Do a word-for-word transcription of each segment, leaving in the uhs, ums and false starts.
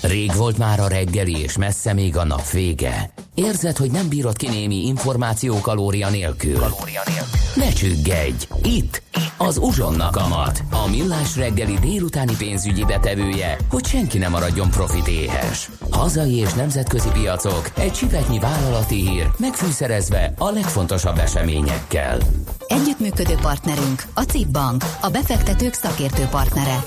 Rég volt már a reggeli, és messze még a nap vége. Érzed, hogy nem bírod ki némi információ kalória nélkül? Kalória nélkül. Ne csüggedj! Itt, az Uzsonna Kamat, a millás reggeli délutáni pénzügyi betevője, hogy senki ne maradjon profit éhes. Hazai és nemzetközi piacok, egy csipetnyi vállalati hír, megfűszerezve a legfontosabb eseményekkel. Együttműködő partnerünk a cé i bé Bank, a befektetők szakértő partnere.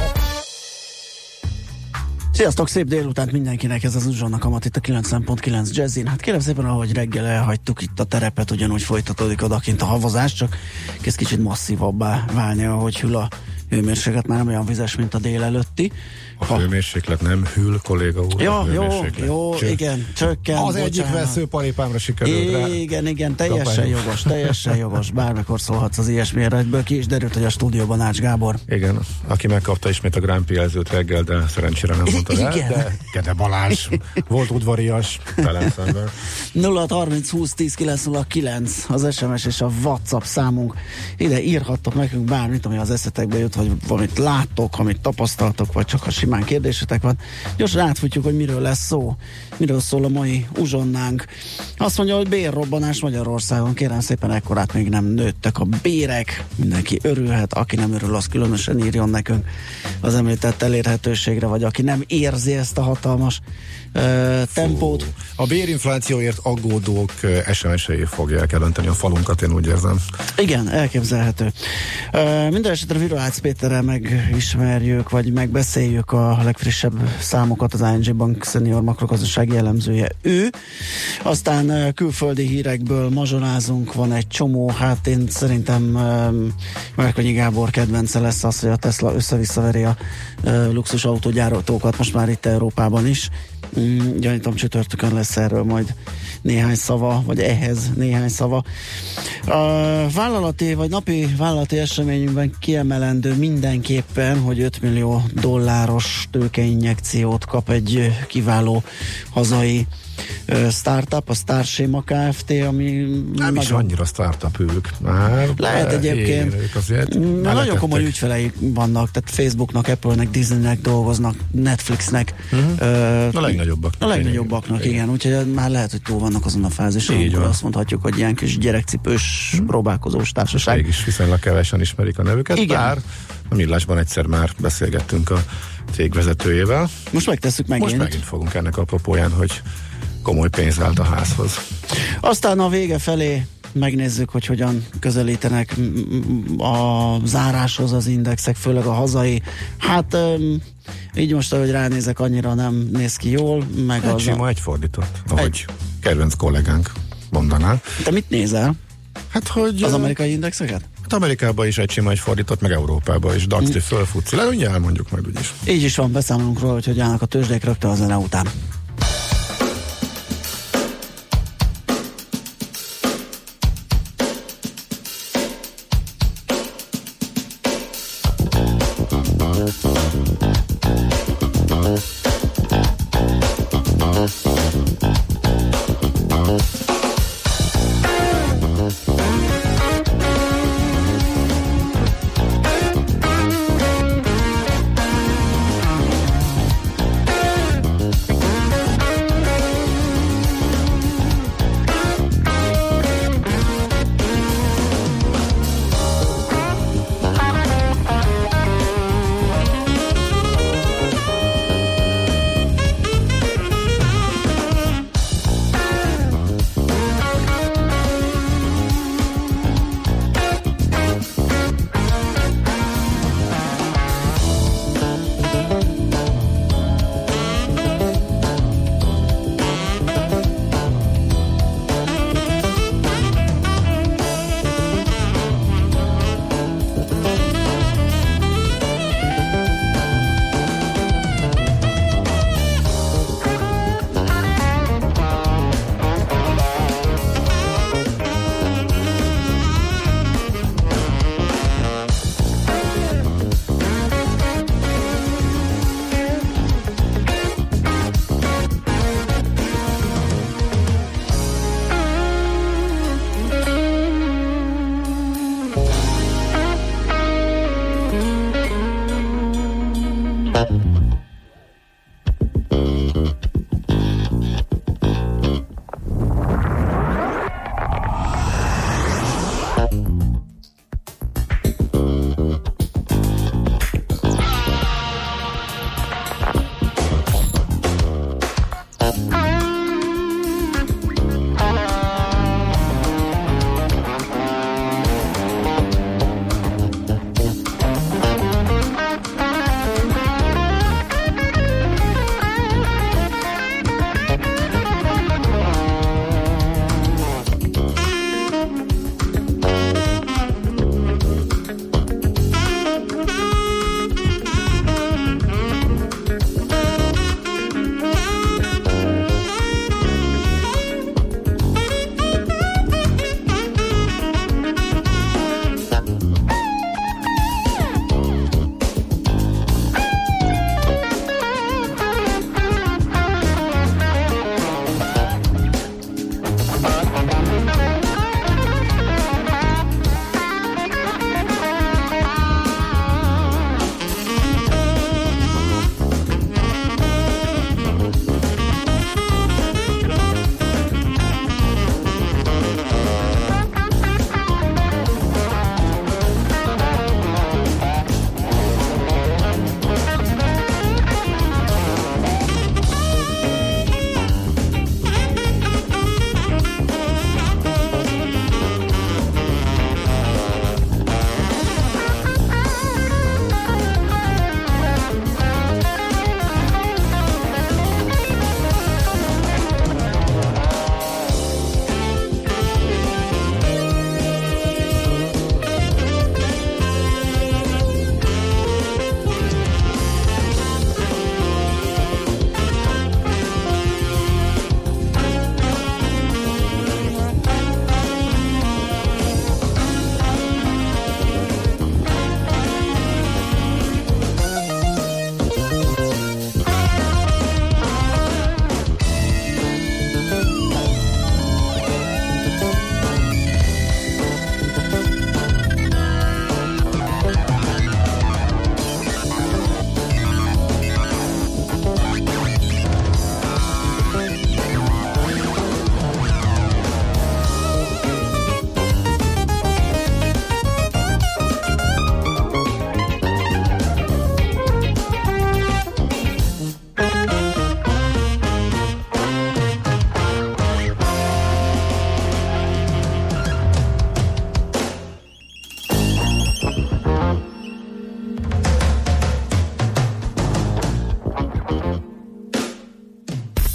Sziasztok, szép délutánt mindenkinek, ez az Uzsonna Kamat itt a kilencven pont kilenc Jazzin. Hát kérem szépen, ahogy reggel elhagytuk itt a terepet, ugyanúgy folytatódik odakint a havazás, csak kezd kicsit masszívabbá válni, ahogy hűl a hőmérséklet, már nem olyan vizes, mint a délelőtti. A ha. hőmérséklet nem hűl, kolléga úr. Ja, jó, jó, Cső. igen, csökken. Az bocsánat. egyik veszőparipámra sikerült rá. Igen, igen, teljesen jogos, teljesen jogos. Bármikor szólhatsz az ilyesmire, egyből ki is derült, hogy a stúdióban Ács Gábor. Igen, aki megkapta ismét a Grand Prix jelzőt reggel, de szerencsére nem mondta el, de Kede Balázs volt udvarias velem szemben. nulla harminc húsz tíz kilenc nulla kilenc az es em es és a WhatsApp számunk. Ide írhattok nekünk bármit, ami az eszetekbe jut, hogy valamit láttok, amit tapasztaltok, vagy csak a simán kérdésetek van. Gyorsan átfutjuk, hogy miről lesz szó. Miről szól a mai uzsonnánk. Azt mondja, hogy bérrobbanás Magyarországon. Kérem szépen, ekkorát még nem nőttek a bérek. Mindenki örülhet, aki nem örül, az különösen írjon nekünk az említett elérhetőségre, vagy aki nem érzi ezt a hatalmas uh, tempót. Fú. A bérinflációért aggódók uh, es em es-ei fogják elönteni a falunkat, én úgy érzem. Igen, elképzelhető. Uh, minden esetre Viroácz Péterrel megismerjük, vagy megbeszéljük a legfrissebb számokat, az i en gé Bank senior makrogazdasági elemzője ő. Aztán uh, külföldi hírekből mazsolázunk, van egy csomó, hát én szerintem um, Márkonyi Gábor kedvence lesz az, hogy a Tesla össze-visszaveri a uh, luxus autógyártókat most már itt Európában is. Mm, gyanítom, csütörtökön lesz erről majd néhány szava, vagy ehhez néhány szava. A vállalati, vagy napi vállalati eseményünkben kiemelendő mindenképpen, hogy öt millió dolláros tőkeinjekciót kap egy kiváló hazai startup, a Starschema Kft., ami nem nagyon... is annyira startup ők. Már lehet egyébként. Mert nagyon komoly ügyfeleik vannak, tehát Facebooknak, Apple-nek, Disneynek dolgoznak, Netflixnek. Uh-huh. Uh, a legnagyobbaknak. A legnagyobbaknak, igen. igen. Úgyhogy már lehet, hogy túl vannak azon a fázison, amikor azt mondhatjuk, hogy ilyen kis gyerekcipős, hmm. próbálkozós társaság. Mégis viszonylag kevesen ismerik a nevüket. Igen. Bár a Millásban egyszer már beszélgettünk a cég vezetőjével. Most megtesszük megint. Most megint fogunk ennek apropóján, hogy komoly pénz állt a házhoz. Aztán a vége felé megnézzük, hogy hogyan közelítenek a záráshoz az indexek, főleg a hazai. Hát így most, ahogy ránézek, annyira nem néz ki jól. Meg egy az sima a... egyfordított, ahogy egy... kedvenc kollégánk mondaná. Te mit nézel? Hát, hogy... Az amerikai indexeket? Hát Amerikában is egy sima egyfordított, meg Európában is. dax mm. fölfutsz. Le, ugye elmondjuk majd úgyis. Így is van, beszámolunk róla, hogy hogy állnak a tőzsdék rögtön a zene után.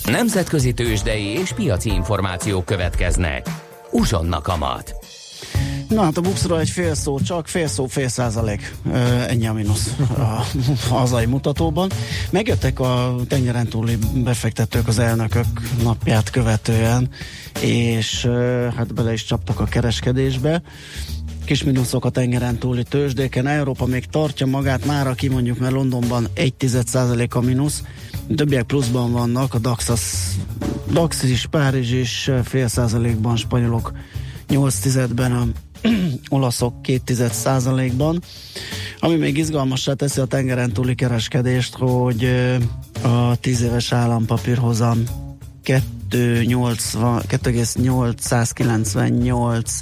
Nemzetközi tőzsdei és piaci információk következnek. Uzsonna kamat. Na hát a buxról egy fél szó, csak fél szó, fél százalék. Ennyi a mínusz a hazai mutatóban. Megjöttek a tengeren túli befektetők az elnökök napját követően, és hát bele is csaptak a kereskedésbe. Kis mínuszok a tengeren túli tőzsdéken. Európa még tartja magát, mára kimondjuk, mert Londonban egy tized százalék a mínusz, többiek pluszban vannak, a DAX, az, DAX is, Párizs is fél százalékban, spanyolok nyolc tizedben, a olaszok két tized százalékban. Ami még izgalmassá teszi a tengeren túli kereskedést, hogy a tíz éves állampapírhozam kettő egész nyolcszázkilencvennyolc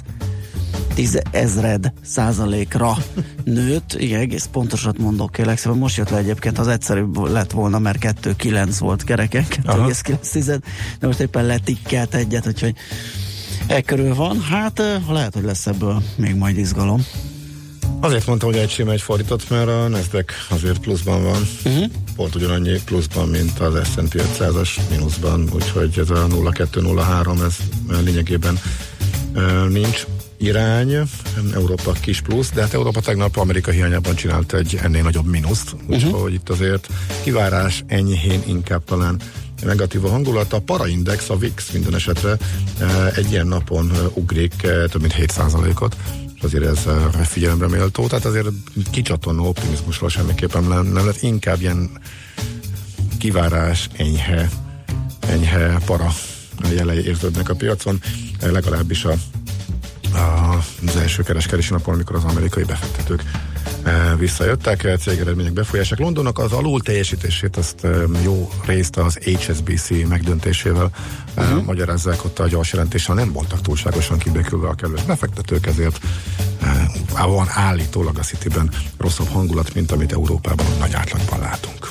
tízezred százalékra nőtt. Igen, egész pontosat mondok, kérlek szépen. Most jött le egyébként, az egyszerűbb lett volna, mert kettő egész kilenc volt kereken, kettő egész kilenc, de most éppen letikkelt egyet, úgyhogy e körül van. Hát lehet, hogy lesz ebből még majd izgalom. Azért mondtam, hogy egy sima egy fordított, mert a Nasdaq azért pluszban van. Uh-huh. Pont ugyanannyi pluszban, mint az es and pé ötszázas mínuszban, úgyhogy ez a nulla kettő nulla három, ez lényegében uh, nincs irány. Európa kis plusz, de hát Európa tegnap Amerika hiányában csinált egy ennél nagyobb mínuszt, úgyhogy uh-huh. itt azért kivárás enyhén inkább talán negatív a hangulat. A paraindex, a vé i iksz minden esetre egy ilyen napon ugrik több mint hét százalékot, és azért ez figyelemre méltó, tehát azért kicsatornó optimizmusról semmiképpen nem, nem lett, inkább ilyen kivárás, enyhe, enyhe para jelei érződnek a piacon, legalábbis a az első kereskedési napon, amikor az amerikai befektetők visszajöttek, cégeredmények befolyásák. Londonnak az alul teljesítését azt jó részt az há es bé cé megdöntésével uh-huh. magyarázzák, ott a gyors jelentéssel nem voltak túlságosan kibékülve a kedves befektetők, ezért van állítólag a Cityben rosszabb hangulat, mint amit Európában nagy átlagban látunk.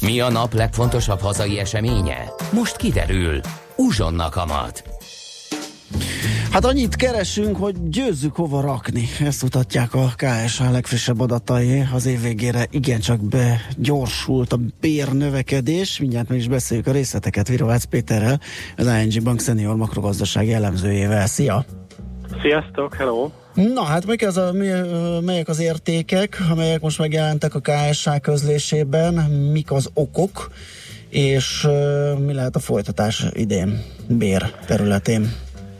Mi a nap legfontosabb hazai eseménye? Most kiderül. Uzsonna kamat. Hát annyit keresünk, hogy győzzük hova rakni. Ezt mutatják a ká es há legfrissebb adatai. Az év végére igencsak begyorsult a bérnövekedés. Mindjárt meg is beszéljük a részleteket Virovácz Péterrel, az i en gé Bank Senior makrogazdasági elemzőjével. Szia! Sziasztok, hello! Na hát melyek az, a, mi, melyek az értékek, amelyek most megjelentek a ká es há közlésében, mik az okok, és uh, mi lehet a folytatás idén bér területén?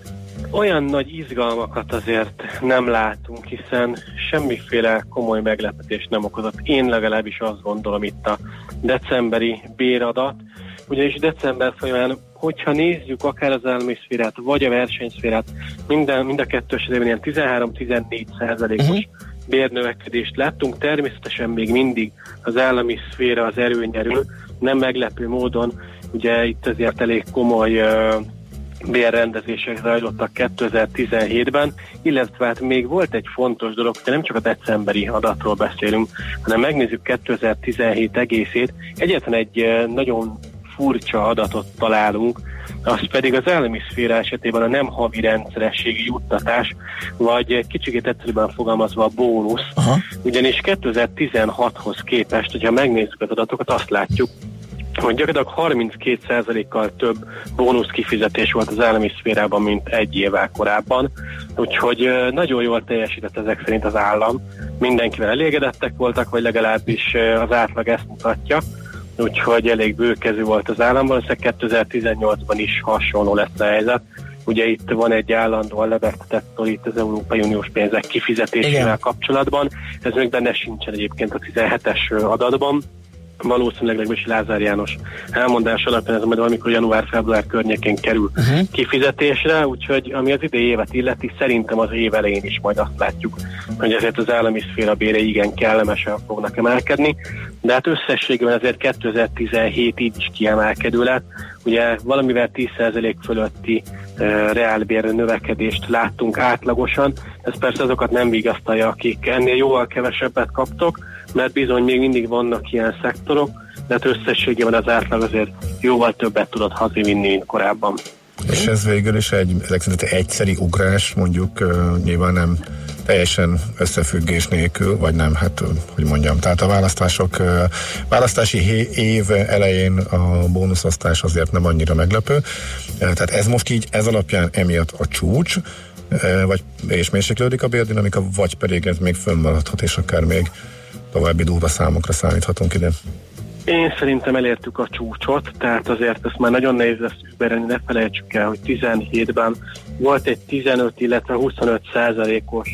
Olyan nagy izgalmakat azért nem látunk, hiszen semmiféle komoly meglepetést nem okozott. Én legalábbis azt gondolom itt a decemberi béradat, ugyanis december folyamán, hogyha nézzük akár az állami szférát, vagy a versenyszférát, minden, mind a kettő esetében ilyen tizenhárom-tizennégy százalékos uh-huh. bérnövekedést láttunk. Természetesen még mindig az állami szféra az erőnyerő, nem meglepő módon, ugye itt azért elég komoly uh, bérrendezések zajlottak kétezer-tizenhétben, illetve hát még volt egy fontos dolog, hogy nem csak a decemberi adatról beszélünk, hanem megnézzük kétezer-tizenhét egészét, egyetlen egy nagyon furcsa adatot találunk, az pedig az állami szféra esetében a nem havi rendszerességi juttatás, vagy kicsit egyszerűen fogalmazva a bónusz. Aha. Ugyanis kétezer-tizenhathoz képest, hogyha megnézzük az adatokat, azt látjuk, hogy gyakorlatilag harminckét százalékkal több bónusz kifizetés volt az állami szférában, mint egy évvel korábban. Úgyhogy nagyon jól teljesített ezek szerint az állam. Mindenkivel elégedettek voltak, vagy legalábbis az átlag ezt mutatja. Úgyhogy elég bőkezű volt az államban, ez kétezer-tizennyolcban is hasonló lesz a helyzet. Ugye itt van egy állandóan lebegtetett itt az Európai Uniós pénzek kifizetésével Igen. kapcsolatban. Ez még benne sincsen egyébként a tizenhetes adatban. Valószínűleg legalábbis Lázár János elmondás alapján ez majd valamikor január-február környékén kerül uh-huh. kifizetésre, úgyhogy ami az idei évet illeti, szerintem az év elején is majd azt látjuk, hogy ezért az állami szféra bérei igen kellemesen fognak emelkedni, de hát összességében azért kétezer-tizenhét így is kiemelkedő lett. Ugye valamivel tíz százalék fölötti uh, reálbér növekedést láttunk átlagosan, ez persze azokat nem vigasztalja, akik ennél jóval kevesebbet kaptok, mert bizony még mindig vannak ilyen szektorok, de hát összességében az átlag azért jóval többet tudott hazivinni, mint korábban. És ez végül is egy, egy egyszeri ugrás, mondjuk uh, nyilván nem teljesen összefüggés nélkül, vagy nem, hát hogy mondjam, tehát a választások, uh, választási év elején a bónuszosztás azért nem annyira meglepő, uh, tehát ez most így, ez alapján emiatt a csúcs, uh, vagy és mérséklődik a bérdinamika, vagy pedig ez még fönnmaradhat, és akár még további durva számokra számíthatunk ide. Én szerintem elértük a csúcsot, tehát azért ezt már nagyon nehéz lesz überelni, ne felejtsük el, hogy tizenhétben volt egy tizenöt, illetve huszonöt százalékos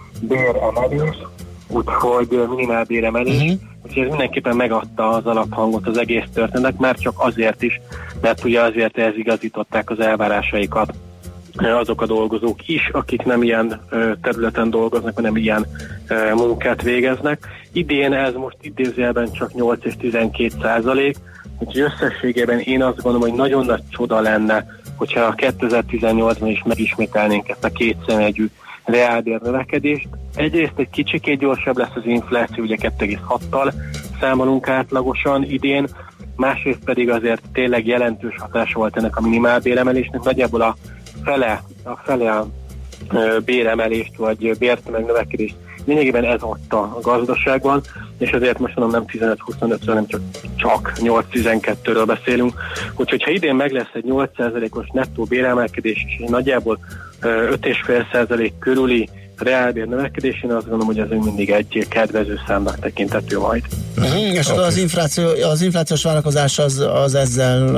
béremelés, úgyhogy minimál béremelés, uh-huh. úgyhogy ez mindenképpen megadta az alaphangot az egész történetnek, már csak azért is, mert ugye azért ehhez igazították az elvárásaikat azok a dolgozók is, akik nem ilyen területen dolgoznak, hanem ilyen munkát végeznek. Idén ez most idézőjelben csak nyolc és tizenkét százalék, úgyhogy összességében én azt gondolom, hogy nagyon nagy csoda lenne, hogyha kétezer-tizennyolcban is megismételnénk ezt a kétszemegyű reálbér növekedést. Egyrészt egy kicsikét gyorsabb lesz az infláció, ugye kettő egész hattal számolunk átlagosan idén, másrészt pedig azért tényleg jelentős hatás volt ennek a minimálbéremelésnek, nagyjából a fele, a fele a béremelést, vagy bértömegnövekedést lényegében ez adta a gazdaságban, és ezért most mondom nem tizenöt-huszonötről, hanem csak, csak nyolc-tizenkettőről beszélünk. Úgyhogy ha idén meg lesz egy nyolc százalékos nettó béremelkedés, és egy nagyjából öt egész öt százalék körüli reálbér növekedés, én azt gondolom, hogy ez mindig egy kedvező számnak tekintető majd. Uh-huh, és okay. az, infláció, az inflációs várakozás az, az ezzel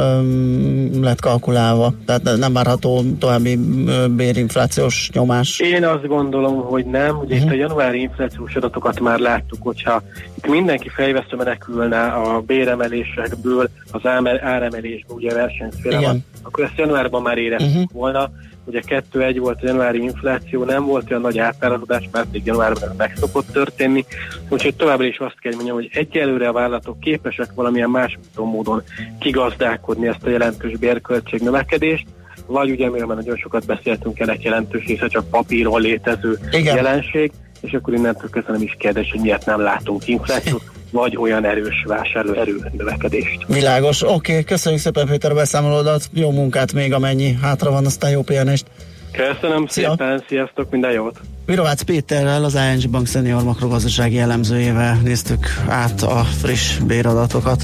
um, lett kalkulálva, tehát nem várható további uh, bérinflációs nyomás? Én azt gondolom, hogy nem. Ugye uh-huh. itt a januári inflációs adatokat már láttuk, hogyha itt mindenki fejvesztő menekülne a béremelésekből az áremelésből, ugye versenyszférában, akkor ezt januárban már éreztük uh-huh. volna. Ugye kettő egy volt a januári infláció, nem volt olyan nagy átárazódás, mert még januárban meg szokott történni, úgyhogy továbbra is azt kell mondjam, hogy egyelőre a vállalatok képesek valamilyen más módon kigazdálkodni ezt a jelentős bérköltség növekedést, vagy ugye, mivel már nagyon sokat beszéltünk, ennek jelentős része csak papíron létező Igen. jelenség, és akkor innentől kezdve nem is kérdés, hogy miért nem látunk inflációt. vagy olyan erős vásárlóerő növekedést. Világos, oké, okay. Köszönjük szépen Péter a beszámolódat, jó munkát még amennyi hátra van, aztán jó pihenést. Köszönöm Szia. szépen, sziasztok, minden jót! Virovácz Péterrel, az i en gé Bank Senior makrogazdasági elemzőjével néztük át a friss béradatokat.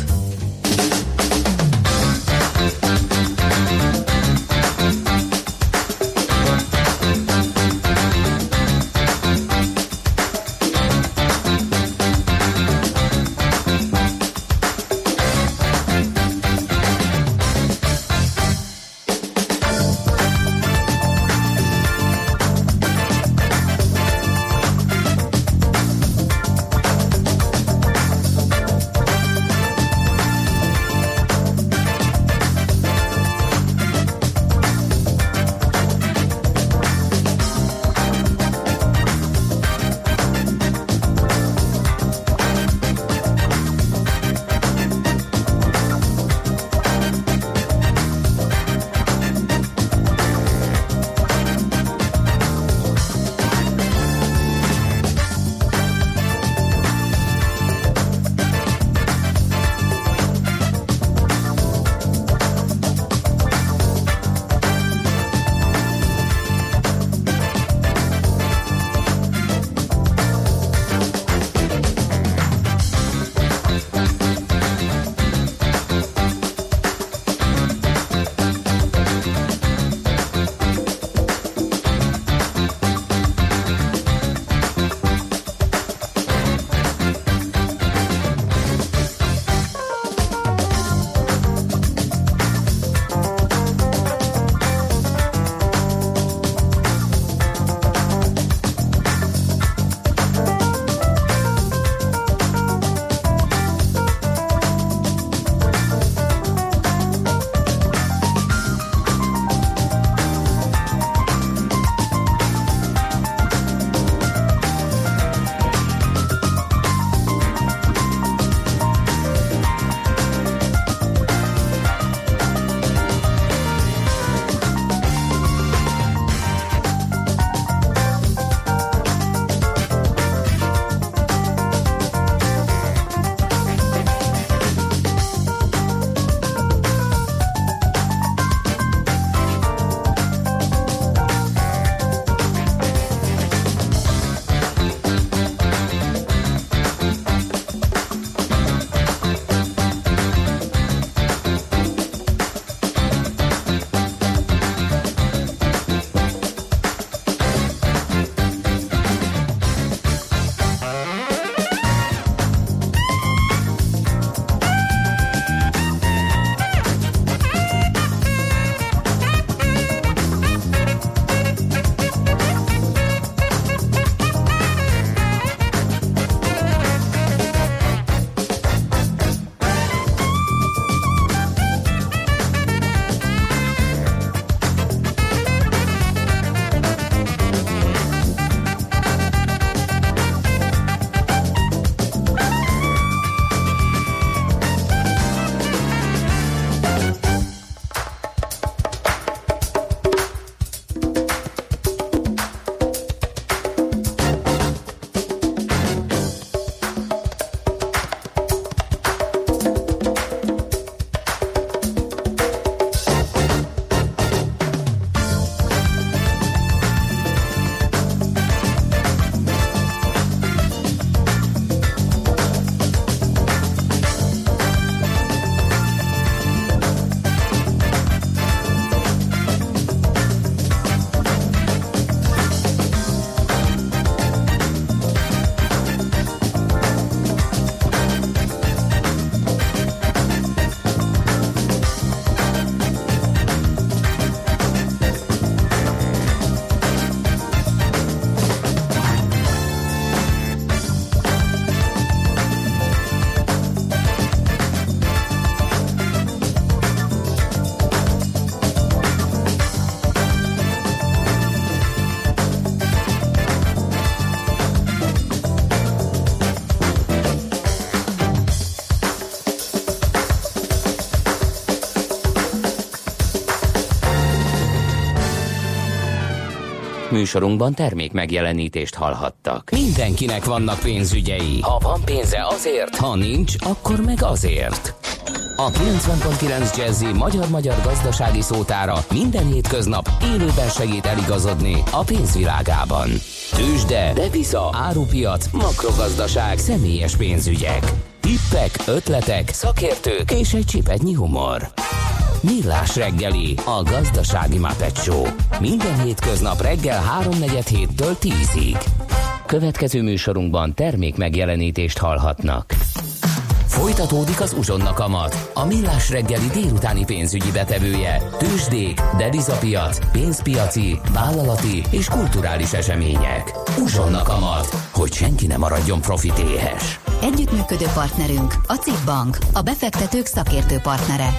műsorunkban termék megjelenítést hallhattak. Mindenkinek vannak pénzügyei. Ha van pénze azért, ha nincs, akkor meg azért. A kilencven pont kilenc Jazzy magyar-magyar gazdasági szótára minden hétköznap élőben segít eligazodni a pénzvilágában. Tőzsde, depisza, árupiac, makrogazdaság, személyes pénzügyek. Tippek, ötletek, szakértők és egy csipetnyi humor. Millás reggeli, a gazdasági Muppet Show. Minden hétköznap reggel háromnegyed héttől tízig. Következő műsorunkban termék megjelenítést hallhatnak. Folytatódik az Uzsonna kamat, a Millás reggeli délutáni pénzügyi betevője, tőzsdék, devizapiac, pénzpiaci, vállalati és kulturális események. Uzsonna kamat, hogy senki ne maradjon profitéhes. Együttműködő partnerünk a CIP Bank, a befektetők szakértő partnere.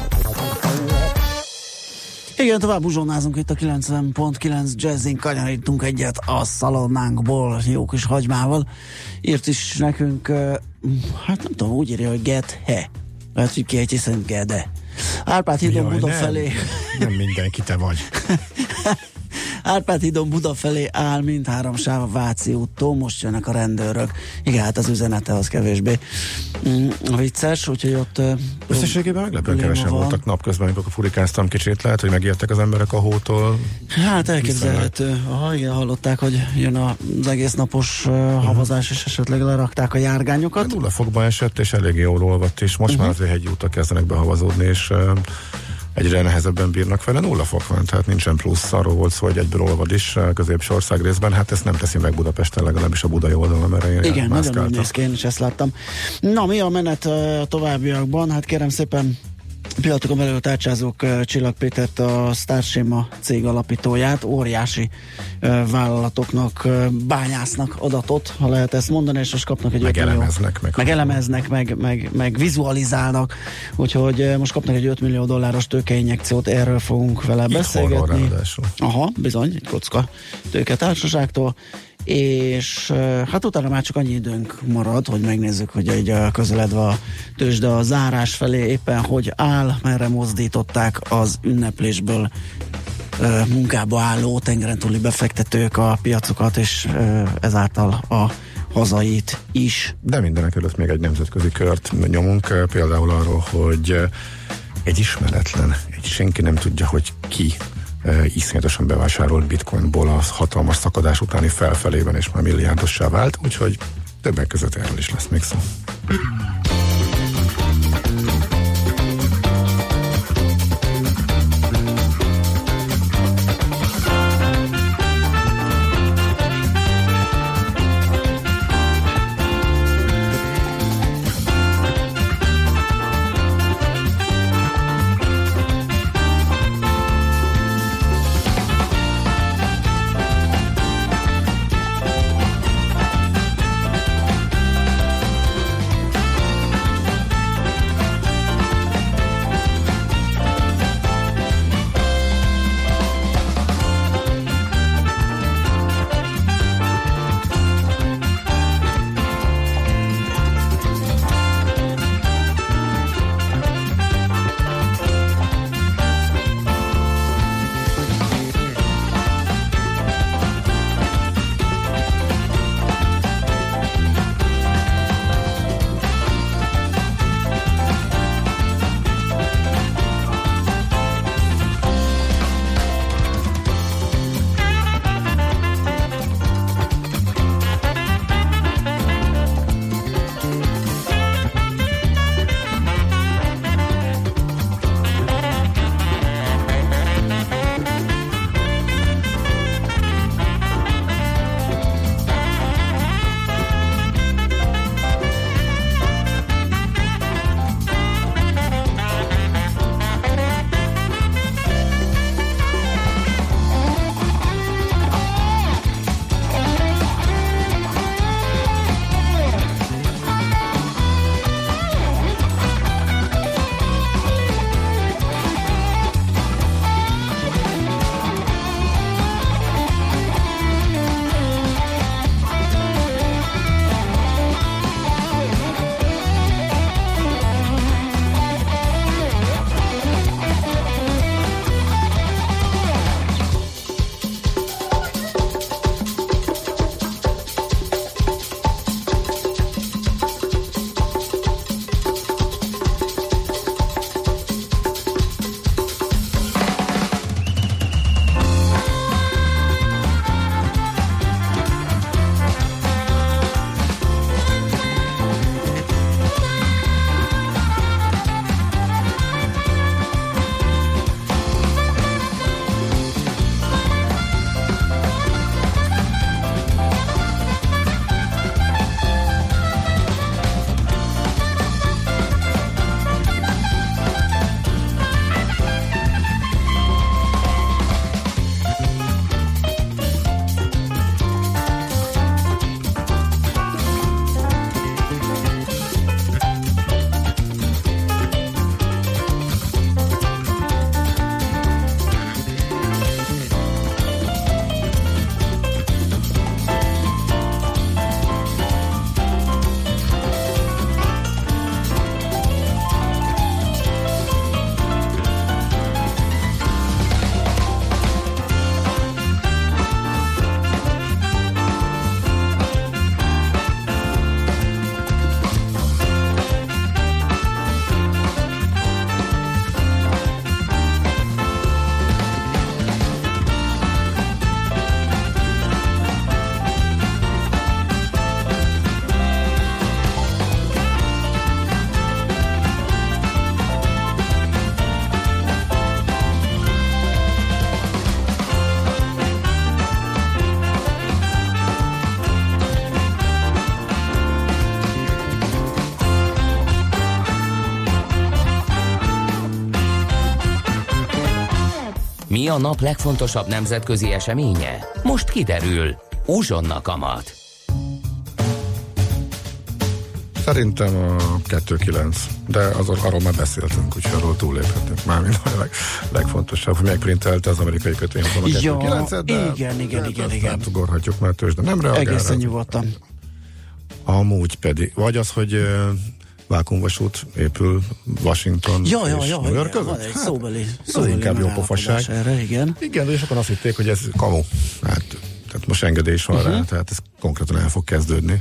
Igen, tovább uzsonnázunk itt a kilencven pont kilenc Jazzin, kanyarítunk egyet a szalonánkból, jó kis hagymával. Írt is nekünk, hát nem tudom, úgy írja, hogy get he. Lehet, hogy kiejtjé szerint gede. Árpád hídon Buda nem, felé. Nem mindenki te vagy. Árpád hídon Buda felé áll mindhárom sáv a Váci úttól, most jönnek a rendőrök. Igen, hát az üzenete az kevésbé mm, vicces, úgyhogy ott... Összességében meglepően kevesen van. Voltak napközben, amikor furikáztam kicsit, lehet, hogy megijedtek az emberek a hótól. Hát elképzelhető. Aha, igen, hallották, hogy jön az egész napos uh, havazás, és esetleg lerakták a járgányokat. Nulla fokban esett, és elég jól olvadt, és most uh-huh. már azért hegyi útak kezdenek behavazódni, és uh, egyre nehezebben bírnak vele, nulla fok van, tehát nincsen plusz, arról volt szó, hogy egyből olvad is a középső ország részben, hát ezt nem teszi meg Budapesten, legalábbis a budai oldalon, mert én igen, nagyon úgy néz ki, én is ezt láttam. Na, mi a menet a továbbiakban? Hát kérem szépen, pillanatokon belül tárcsázók uh, Csillag Pétert, a Starschema cég alapítóját, óriási uh, vállalatoknak uh, bányásznak adatot, ha lehet ezt mondani, és most kapnak egy meg elemeznek, meg, meg elemeznek, meg, meg, meg vizualizálnak, úgyhogy uh, most kapnak egy öt millió dolláros tőkeinjekciót, erről fogunk vele itt beszélgetni. Aha, bizony, egy kocka tőketársaságtól, és hát utána már csak annyi időnk marad, hogy megnézzük, hogy egy közeledve a tőzsde a zárás felé éppen hogy áll, merre mozdították az ünneplésből munkába álló tengeren túli befektetők a piacokat, és ezáltal a hazait is. De mindenek előtt még egy nemzetközi kört nyomunk, például arról, hogy egy ismeretlen, egy senki nem tudja, hogy ki Uh, iszonyatosan bevásárolt bitcoinból a hatalmas szakadás utáni felfelében, és már milliárdossá vált, úgyhogy többek között erről is lesz még szó. Mi a nap legfontosabb nemzetközi eseménye? Most kiderül. Uzsonna kamat. Szerintem a kettő kilenc, de az, arról már beszéltünk, úgyhogy arról túlléphetünk már, mint a leg, legfontosabb, hogy megprintelte az amerikai kötvényhozam a kettő kilencet, de igen, igen, de igen, igen. átugorhatjuk, mert tőzsde nem reagál. Egészen nyugodtan. Amúgy pedig, vagy az, hogy uh, vákuumvasút épül Washington ja, ja, és ja, New York igen, között? van egy Hát, szóbeli, az szóbeli inkább jó pofaság. Erre, igen. Igen, de és akkor azt hitték, hogy ez kamu. Hát, tehát most engedés van uh-huh. rá, tehát ez konkrétan el fog kezdődni.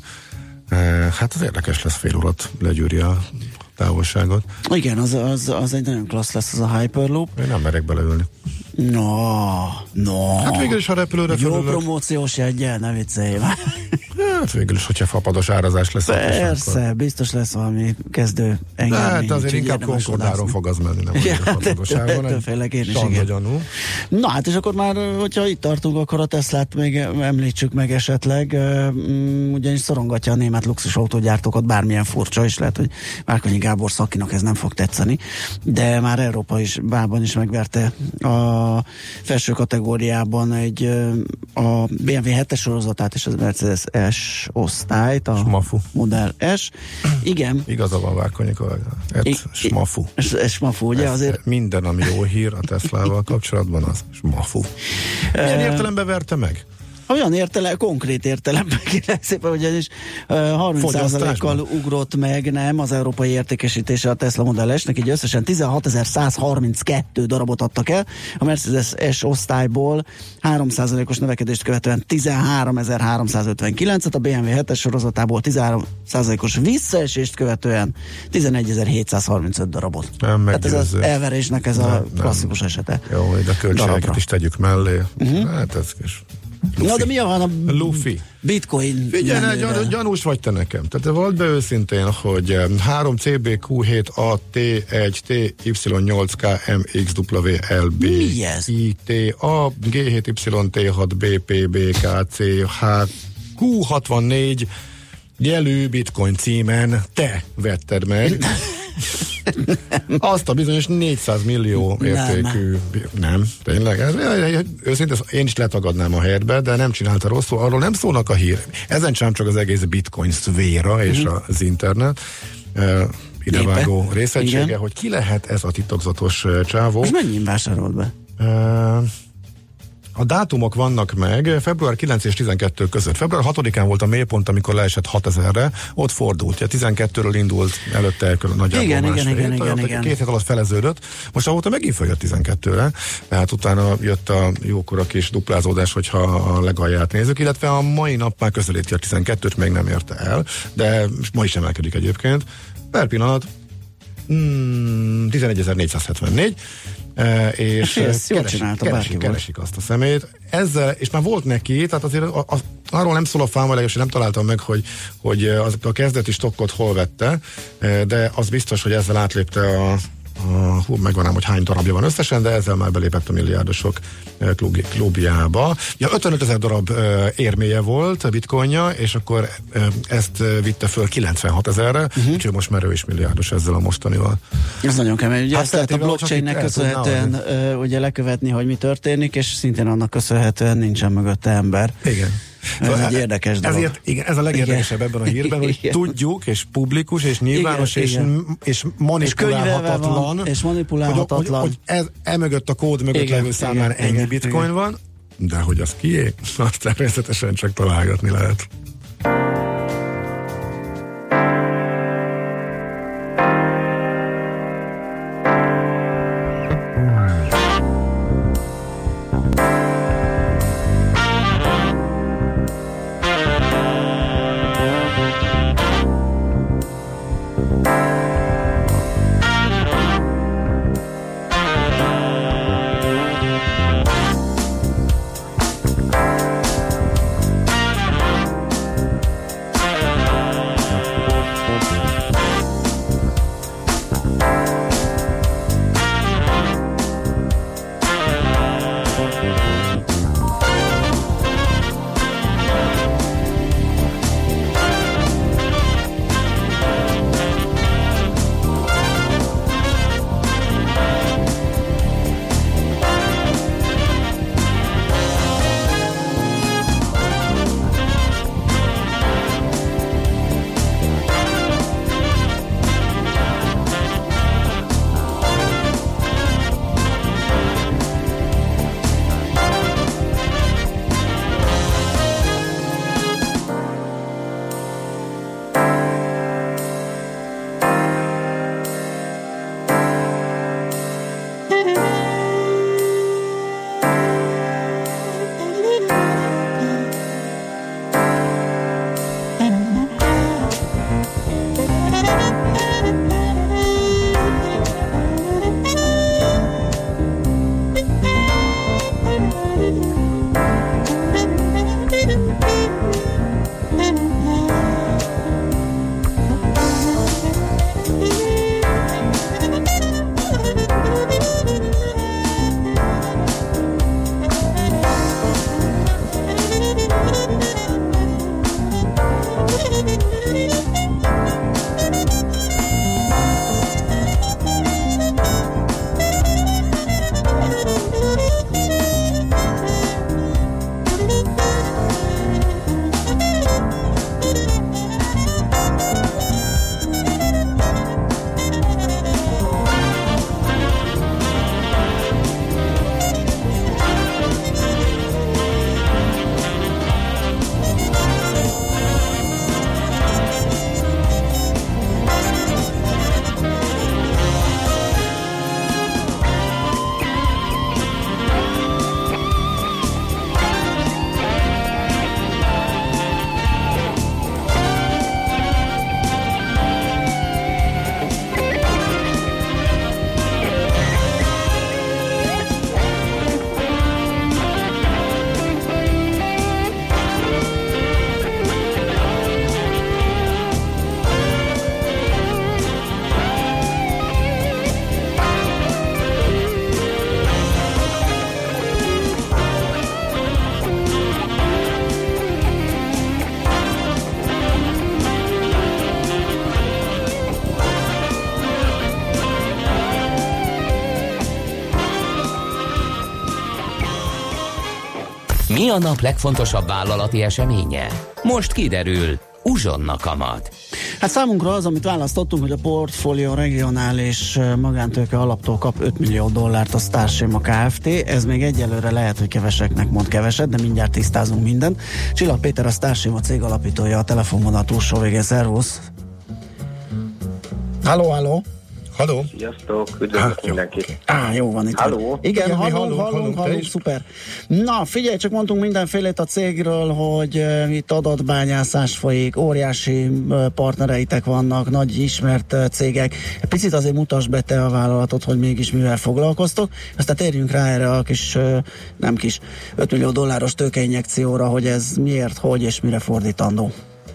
Hát az érdekes lesz, fél órát legyűri a távolságot. Igen, az, az, az egy nagyon klassz lesz az a Hyperloop. Én nem merek beleülni. No, no. Hát végül is a repülőre jó felülök. Promóciós jeggyel, ne viccelj már. Hát végül is, hogyha fapados árazás lesz. Persze, akkor biztos lesz valami kezdő engedmény. De hát azért inkább Concordáron fog az menni, nem ja, a fapados áron. Többfélek én is, igen. Na hát, és akkor már, hogyha itt tartunk, akkor a Teslát még említsük meg esetleg, ugyanis szorongatja a német luxusautógyártókat, bármilyen furcsa is lehet, hogy Márkonyi Gábor szakinak ez nem fog tetszeni, de már Európa is, bában is megverte a felső kategóriában egy a bé em vé hetes sorozatát és az Mercedes S osztályt, a Smafu. Model S. Igen. Igaza van Várkonyi kollega. Ez Smafu. Smafu, ugye azért. Minden, ami jó hír a Teslával kapcsolatban, az Smafu. Milyen értelemben verte meg? Olyan értelem, konkrét értelemben kérlek szépen, ugyanis uh, harminc százalékkal ugrott meg, nem, az európai értékesítése a Tesla Model S-nek, így összesen tizenhatezer-százharminckettő darabot adtak el, a Mercedes S osztályból három százalékos növekedést követően tizenháromezer-háromszázötvenkilencet, a bé em vé hetes sorozatából tizenhárom százalékos visszaesést követően tizenegyezer-hétszázharmincöt darabot. Nem Tehát ez az elverésnek ez nem, a klasszikus nem. esete. Jó, de a költségeket darabra is tegyük mellé. Uh-huh. Hát ez is. Luffy. Na de mi van a Luffy. Bitcoin? Figyelj, gyan, gyanús vagy te nekem. Tehát volt be őszintén, hogy három C B Q hét A T egy T Y nyolc K M X W L B I T A G hét Y T hat B P B K C H Q hatvannégy jelű bitcoin címen te vetted meg. Azt a bizonyos négyszáz millió értékű... Nem, nem tényleg. Ez, őszintén én is letagadnám a helyetbe, de nem csinálta rosszul. Arról nem szólnak a hír. Ezen sem csak az egész bitcoin szféra és mm. az internet uh, idevágó részegysége, igen. Hogy ki lehet ez a titokzatos uh, csávó. És mennyi vásárolt be? Uh, A dátumok vannak meg, február kilenc és tizenkettő között. február hatodikán volt a mélypont, amikor leesett hatezerre, ott fordult. Ja, tizenkettőről indult előtte nagyjából igen, másfél. Igen, igen, igen, igen. Két hét alatt feleződött. Most ahóta megint följött tizenkettőre, tehát utána jött a jókora kis duplázódás, hogyha a legalját nézzük, illetve a mai nap már közelíti a tizenkettőt, még nem érte el, de ma is emelkedik egyébként. Per pillanat hmm, tizenegyezer-négyszázhetvennégy. Uh, és ezt keresik, keresik, keresik azt a szemét. Ezzel, és már volt neki, tehát azért a, a, arról nem szól a fám, vagy nem találtam meg, hogy, hogy az, a kezdeti stokkot hol vette, de az biztos, hogy ezzel átlépte a, a hú, megvan ám, hogy hány darabja van összesen, de ezzel már belépett a milliárdosok klub, klubjába. Ja, ötvenöt ezer darab uh, érméje volt a bitcoinja, és akkor uh, ezt uh, vitte föl kilencvenhat ezerre, uh-huh. Úgyhogy most már ő is milliárdos ezzel a mostanival. Ez nagyon kemény. Ugye hát ezt lehet a blockchainnek köszönhetően uh, ugye lekövetni, hogy mi történik, és szintén annak köszönhetően nincsen mögötte ember. Igen. Ez szóval egy érdekes dolog. Ezért, igen, ez a legérdekesebb ebben a hírben, hogy igen. Tudjuk, és publikus, és nyilvános, igen, és, igen. és manipulálhatatlan. És, és manipulálhatatlan. Hogy, hogy, hogy ez, emögött a kód mögött igen, levő számán igen, ennyi igen, bitcoin igen. van, de hogy az kié, azt természetesen csak találgatni lehet. Mi a nap legfontosabb vállalati eseménye? Most kiderül. Uzsonna kamat. Hát számunkra az, amit választottunk, hogy a portfólió regionális magántőke alaptól kap öt millió dollárt a Starschema Kft. Ez még egyelőre lehet, hogy keveseknek mond keveset, de mindjárt tisztázunk mindent. Csillag Péter, a Starschema cég alapítója, a telefonvonal túlsó végén. Szervusz! Halló, halló! Halló! Sziasztok, üdvözlök mindenkit! Okay. Á, jó van itt. Halló! Igen, Igen, hallunk, hallunk, hallunk, hallunk, hallunk, szuper. Na, figyelj, csak mondtunk mindenfélét a cégről, hogy uh, itt adatbányászás folyik, óriási uh, partnereitek vannak, nagy ismert uh, cégek. Picit azért mutasd be te a vállalatot, hogy mégis mivel foglalkoztok. Aztán térjünk rá erre a kis, uh, nem kis, öt millió dolláros tőkeinjekcióra, hogy ez miért, hogy és mire fordítandó.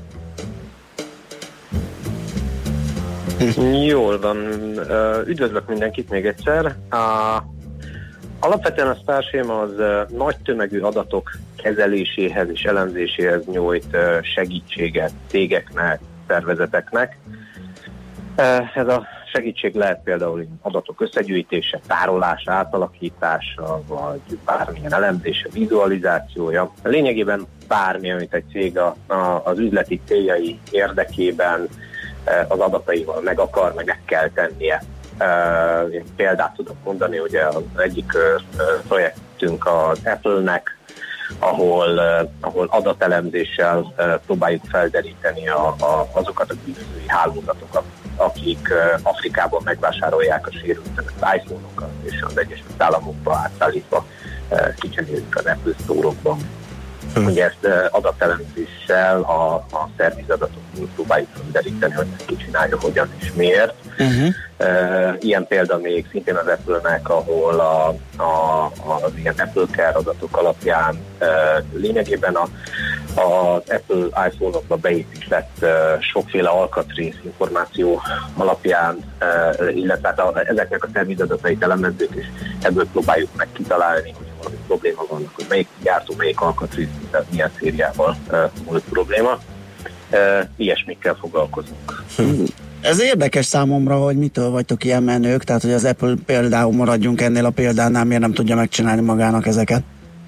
Jól van, üdvözlök mindenkit még egyszer. Alapvetően a Starschema az nagy tömegű adatok kezeléséhez és elemzéséhez nyújt segítséget cégeknek, szervezeteknek. Ez a segítség lehet például adatok összegyűjtése, tárolása, átalakítása, vagy bármilyen elemzése, vizualizációja. Lényegében bármi, amit egy cég a, a, az üzleti céljai érdekében az adataival meg akar, meg meg kell tennie. Én példát tudok mondani, ugye az egyik projektünk az Apple-nek, ahol, ahol adatelemzéssel próbáljuk felderíteni a, a, azokat a bűnözői hálózatokat, akik Afrikában megvásárolják a sérültek az iPhone-okat, és az Egyesült Államokba átszállítva kicserélik az Apple Store-okban. Hmm. Ugye ezt adatelemzéssel a, a szervizadatot próbáljuk felderíteni, hogy ezt ki csinálja, hogyan és miért. Uh-huh. Uh, ilyen példa még szintén az Apple-nek, ahol a, a, az ilyen Apple Care adatok alapján uh, lényegében a, az Apple iPhone-okba beépített uh, sokféle alkatrész információ alapján, uh, illetve hát a, ezeknek a szervizadatait elemezzük, és ebből próbáljuk meg kitalálni, hogy valami probléma van, hogy melyik gyártó, melyik alkatrész, milyen szériával uh, volt probléma. Uh, ilyesmikkel foglalkozunk. Hmm. Ez érdekes számomra, hogy mitől vagytok ilyen menők, tehát hogy az Apple például maradjunk ennél a példánál, miért nem tudja megcsinálni magának ezeket?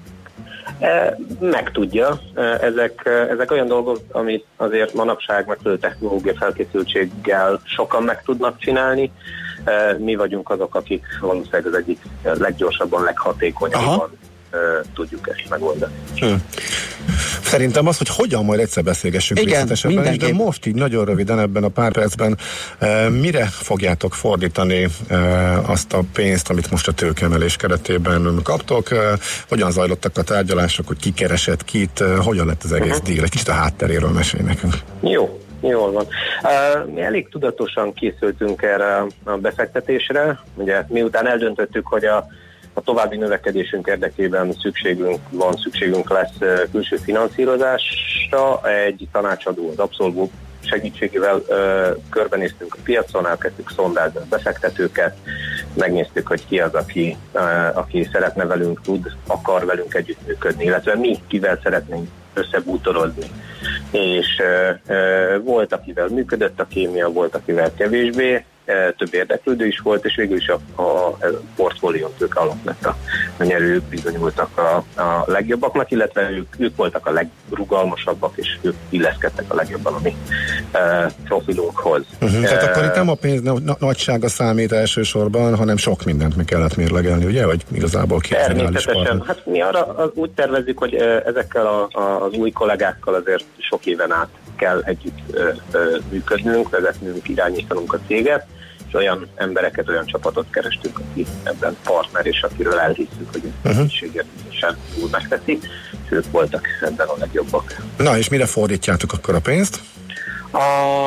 Meg tudja. Ezek, ezek olyan dolgok, amit azért manapság megfelelő technológia felkészültséggel sokan meg tudnak csinálni. Mi vagyunk azok, akik valószínűleg az egyik leggyorsabban, leghatékonyabban Aha. tudjuk ezt megoldani. Hmm. Szerintem az, hogy hogyan majd egyszer beszélgessünk részletesebben, és de most így nagyon röviden ebben a pár percben e, mire fogjátok fordítani e, azt a pénzt, amit most a tőkeemelés keretében kaptok, e, hogyan zajlottak a tárgyalások, hogy ki keresett kit, e, hogyan lett az egész uh-huh. díl, egy kicsit a hátteréről mesélj nekünk. Jó. Jól van. Uh, mi elég tudatosan készültünk erre a befektetésre. Ugye miután eldöntöttük, hogy a A további növekedésünk érdekében szükségünk van, szükségünk lesz külső finanszírozásra. Egy tanácsadó, az Absolvo segítségével ö, körbenéztünk a piacon, elkezdtük szondázni a befektetőket, megnéztük, hogy ki az, aki, ö, aki szeretne velünk, tud, akar velünk együttműködni, illetve mi kivel szeretnénk összebútorozni. És ö, ö, volt, akivel működött a kémia, volt, akivel kevésbé, több érdeklődő is volt, és végül is a, a, a portfólión tőke alap lett a, a nyerők, bizonyultak a, a legjobbaknak, illetve ők, ők voltak a legrugalmasabbak, és ők illeszkedtek a legjobban a mi e, profilunkhoz. Uh-huh, e, tehát akkor itt nem a pénz nagysága számít elsősorban, hanem sok mindent meg kellett mérlegelni, ugye? Vagy igazából két generális partner? Hát mi arra úgy tervezzük, hogy ezekkel a, a, az új kollégákkal azért sok éven át kell együtt ö, ö, működnünk, vezetnünk, irányítanunk a céget, és olyan embereket, olyan csapatot kerestünk, aki ebben partner, és akiről elhiszük, hogy ezt uh-huh. segítségesen túl megteszi, és ők voltak ebben a legjobbak. Na, és mire fordítjátok akkor a pénzt? A,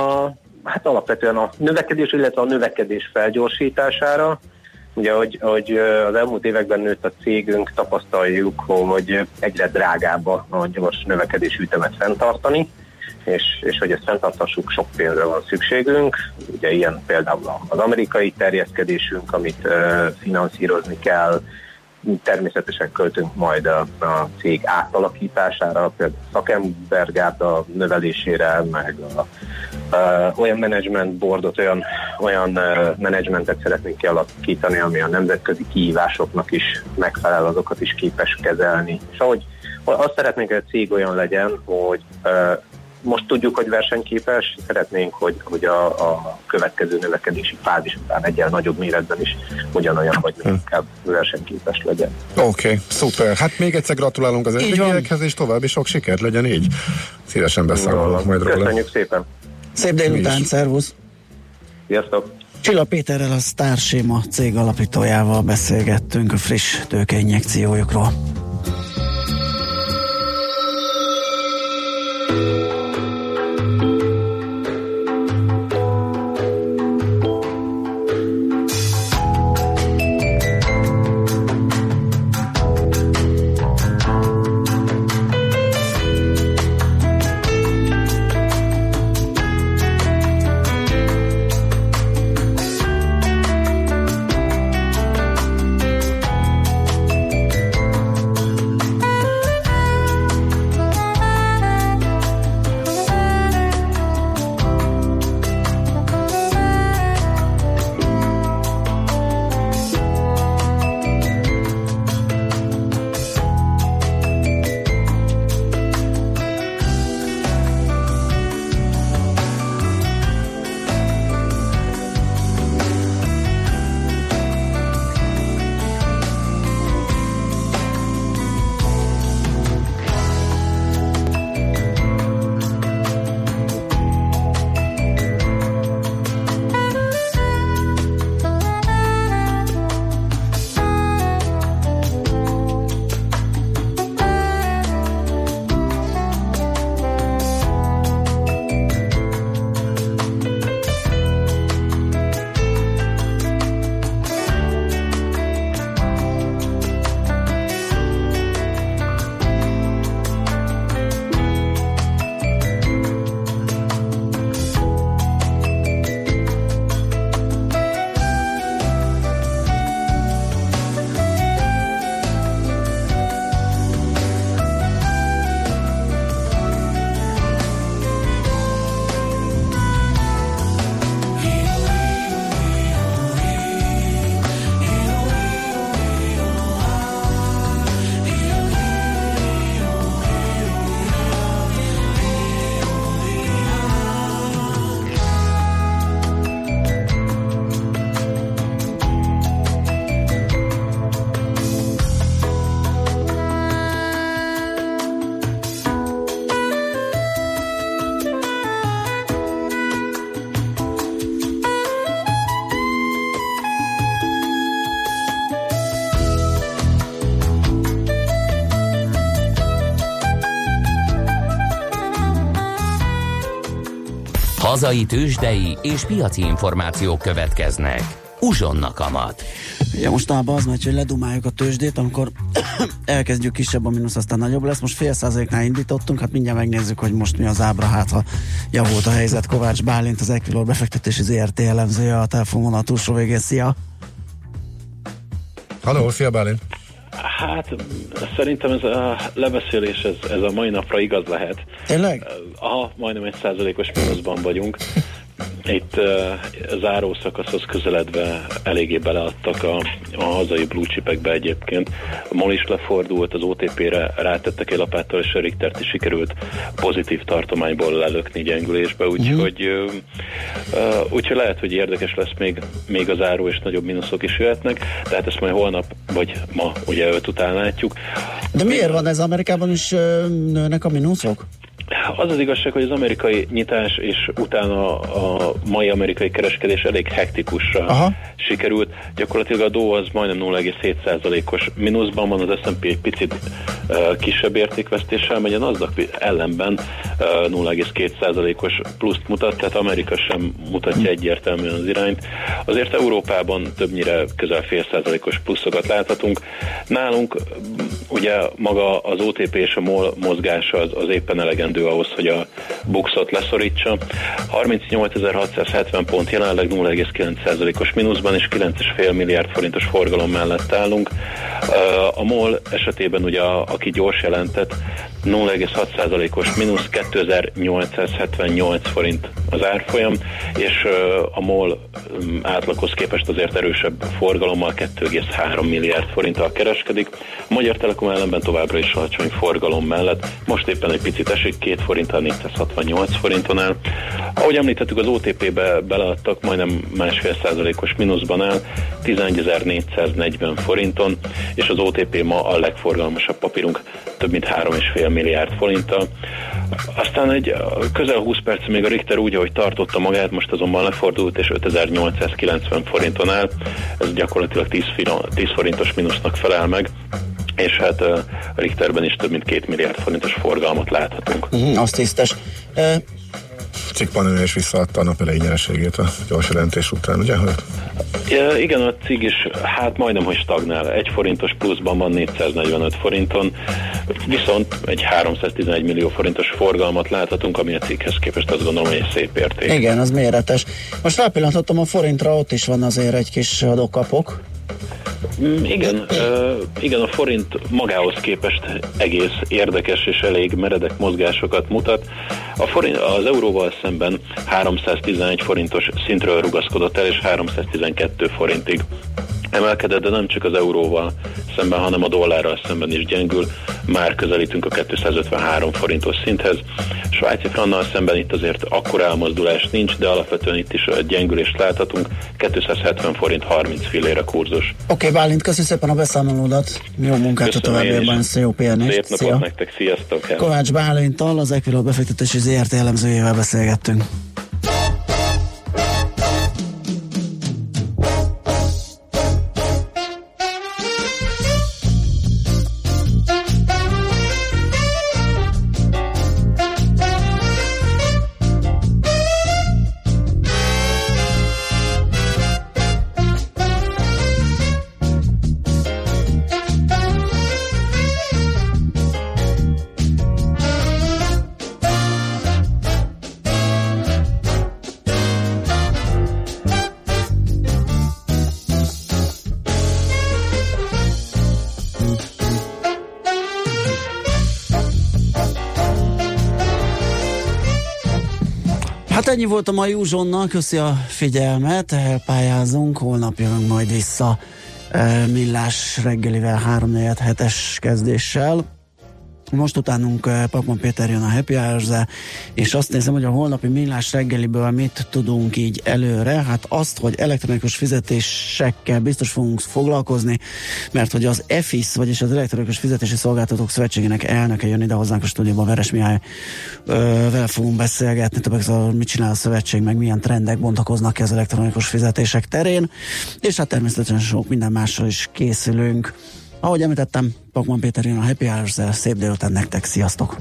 hát alapvetően a növekedés, illetve a növekedés felgyorsítására. Ugye, hogy, hogy az elmúlt években nőtt a cégünk, tapasztaljuk, hogy egyre drágább a gyors növekedés ütemet fenntartani, És, és hogy ezt fenntartassuk, sok pénzre van szükségünk. Ugye ilyen például az amerikai terjeszkedésünk, amit uh, finanszírozni kell. Természetesen költünk majd a, a cég átalakítására, például szakembergárda növelésére, meg a, uh, olyan management boardot, olyan, olyan uh, managementet szeretnénk kialakítani, ami a nemzetközi kihívásoknak is megfelel, azokat is képes kezelni. És ahogy Azt szeretnénk, hogy a cég olyan legyen, hogy uh, most tudjuk, hogy versenyképes, szeretnénk, hogy, hogy a, a következő növekedési fázis után egyel nagyobb méretben is ugyanolyan, vagy inkább versenyképes legyen. Oké, okay, szuper. Hát még egyszer gratulálunk az eddigiekhez, és további sok sikert legyen így. Szívesen beszámolok majd róla. Köszönjük szépen. Szép délután, szervusz. Sziasztok. Csilla Péterrel, a Starséma cég alapítójával beszélgettünk a friss tőkeinjekciójukról. Hazai tőzsdei és piaci információk következnek. Uzsonna kamat. Ugye mostanában az megy, hogy ledumáljuk a tőzsdét, amikor elkezdjük kisebb a mínusz, aztán nagyobb lesz. Most fél százaléknál indítottunk, hát mindjárt megnézzük, hogy most mi az ábra, hát ha javult a helyzet. Kovács Bálint, az Equilor befektetési zé er té elemzője, a telefonvonal túlsó végén. Szia! Halló, szia Bálint! Hát szerintem ez a lebeszélés, ez, ez a mai napra igaz lehet. Tényleg? Aha, majdnem egy százalékos mínuszban vagyunk. Itt uh, záró szakaszhoz közeledve eléggé beleadtak a, a hazai blue chipekbe egyébként. A MOL is lefordult, az o té pére rátettek egy lapáttal, és a Richtert is sikerült pozitív tartományból lelökni gyengülésbe, úgyhogy uh, uh, úgyhogy lehet, hogy érdekes lesz még, még a záró, és nagyobb mínuszok is jöhetnek, tehát ezt majd holnap, vagy ma ugye öt után látjuk. De miért van ez? Amerikában is uh, nőnek a mínuszok? Az az igazság, hogy az amerikai nyitás és utána a mai amerikai kereskedés elég hektikusra Aha. sikerült. Gyakorlatilag a Dow az majdnem nulla egész hét százalékos mínuszban van, az es and pé egy picit uh, kisebb értékvesztéssel megy, a Nasdaq ellenben uh, nulla egész két százalékos pluszt mutat, tehát Amerika sem mutatja egyértelműen az irányt. Azért Európában többnyire közel fél százalékos pluszokat láthatunk. Nálunk ugye maga az o té pé és a MOL mozgása az, az éppen elegendő ahhoz, hogy a buxot leszorítsa. harmincnyolcezer-hatszázhetven pont jelenleg nulla egész kilenc százalékos mínuszban és kilenc egész öt milliárd forintos forgalom mellett állunk. A MOL esetében ugye, a, aki gyors jelentett, nulla egész hat százalékos mínusz, kétezer-nyolcszázhetvennyolc forint az árfolyam, és a MOL átlaghoz képest azért erősebb forgalommal kettő egész három milliárd forinttal kereskedik. A Magyar Telekom ellenben továbbra is alacsony forgalom mellett, most éppen egy picit esik, két forinttal négyszázhatvannyolc forinton áll. Ahogy említettük, az o té pé-be beleadtak, majdnem másfél százalékos mínuszban áll, tizenegyezer-négyszáznegyven forinton, és az o té pé ma a legforgalmasabb papírunk, több mint három egész öt milliárd forinttal. Aztán egy közel húsz perc még a Richter úgy, ahogy tartotta magát, most azonban lefordult, és ötezer-nyolcszázkilencven forinton áll, ez gyakorlatilag tíz forintos mínusznak felel meg, és hát a Richterben is több mint két milliárd forintos forgalmat láthatunk. Mm, az tisztes. E- Cikkpanőr is visszaadta a nap elejé nyereségét a gyors jelentés után, ugye? Ja, igen, a cég is hát majdnem, hogy stagnál. Egy forintos pluszban van négyszáznegyvenöt forinton, viszont egy háromszáztizenegy millió forintos forgalmat láthatunk, ami a céghez képest azt gondolom, hogy egy szép érték. Igen, az méretes. Most rápillantottam a forintra, ott is van azért egy kis adókapok. Mm, igen, uh, igen, a forint magához képest egész érdekes és elég meredek mozgásokat mutat. A forint az euróval szemben háromszáztizenegy forintos szintről rugaszkodott el, és háromszáztizenkettő forintig emelkedett, de nem csak az euróval szemben, hanem a dollárral szemben is gyengül. Már közelítünk a kétszázötvenhárom forintos szinthez. Svájci frannal szemben itt azért akkora elmozdulás nincs, de alapvetően itt is a gyengülést láthatunk. kétszázhetven forint harminc fillére kurzus. Oké, okay, Bálint, köszönöm szépen a beszámolódat. Jó munkát a továbbiakban, jó pihenést. Szép napot Szia. Nektek, sziasztok! Kovács Bálinttal, az Equilor befektetési zé er té elemzőjével beszélgettünk. Hát ennyi volt a mai Uzsonnal, köszi a figyelmet, elpályázunk, holnap jövünk majd vissza e, Millás reggelivel három negyven hetes kezdéssel. Most utánunk Pakman Péter jön a Happy Hours-re, és azt nézem, hogy a holnapi Millás reggeliből mit tudunk így előre. Hát azt, hogy elektronikus fizetésekkel biztos fogunk foglalkozni, mert hogy az e fé i es, vagyis az Elektronikus Fizetési Szolgáltatók Szövetségének elnöke jön ide hozzánk a stúdióban, Veres Mihály. Vele fogunk beszélgetni, többek között, mit csinál a szövetség, meg milyen trendek bontakoznak ki az elektronikus fizetések terén, és hát természetesen sok minden mással is készülünk. Ahogy említettem, Pakman Péter jön a Happy Hours-zel, szép délután nektek, sziasztok!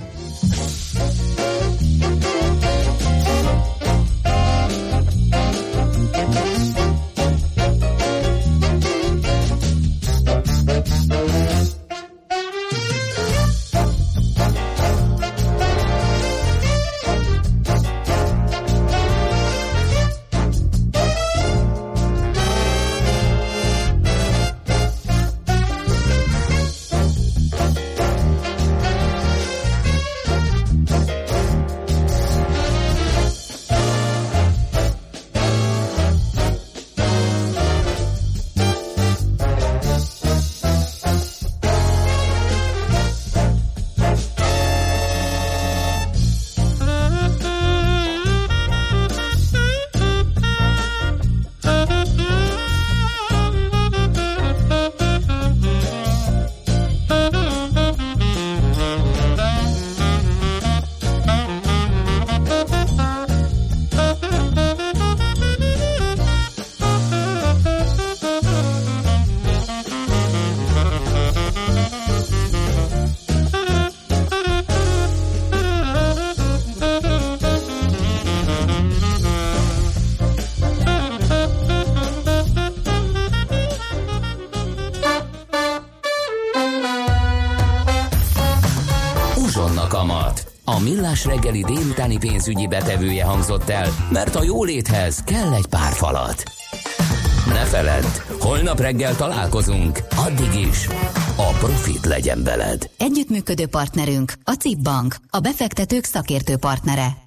A Millás reggeli délutáni pénzügyi betevője hangzott el, mert a jóléthez kell egy pár falat. Ne feledd, holnap reggel találkozunk, addig is a profit legyen veled. Együttműködő partnerünk a CIP Bank, a befektetők szakértő partnere.